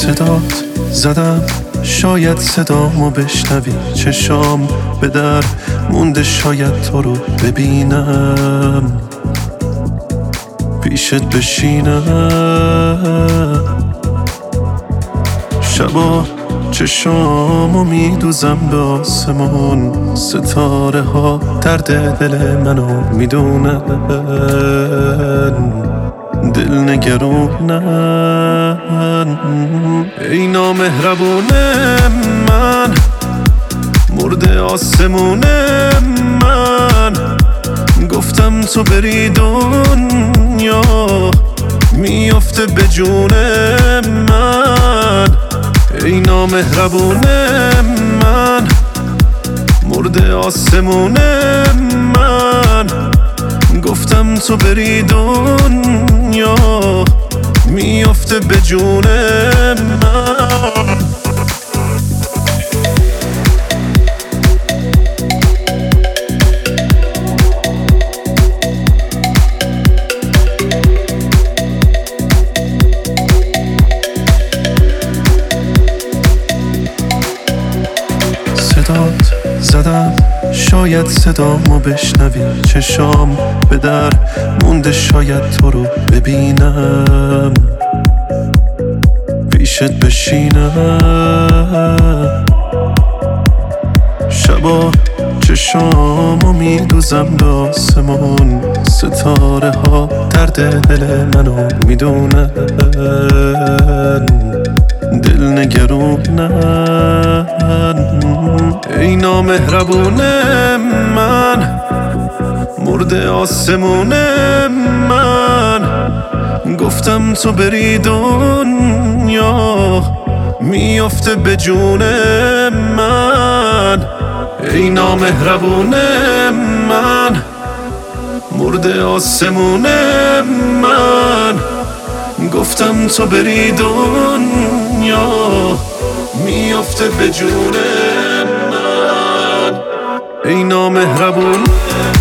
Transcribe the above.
صدات زدم شاید صدامو بشنوی، چشام به در مونده شاید تو رو ببینم، پیشت بشینم. شبا چشامو میدوزم به آسمون، ستاره ها درد دل منو میدونن، دل نگرونن. ای نامهربون من، مرده آسمون من، گفتم تو بری دنیا میافته به جون من. ای نامهربون من، مرده آسمون من، گفتم تو بری دنیا میافته به جون من. صدات زدم شاید صدامو بشنوی، چشام به در مونده شاید تو رو ببینم، پیشت بشینم. شبا چشامو میدوزم به آسمون، ستاره ها درد دل منو میدونن، دل نگرونن. ای نامهربون من، مرده آسمون من، گفتم تو بری دنیا میافته به جون من. ای نامهربون من، مرده آسمون من، گفتم تو بری دنیا میافته به جون من. ای نامهربون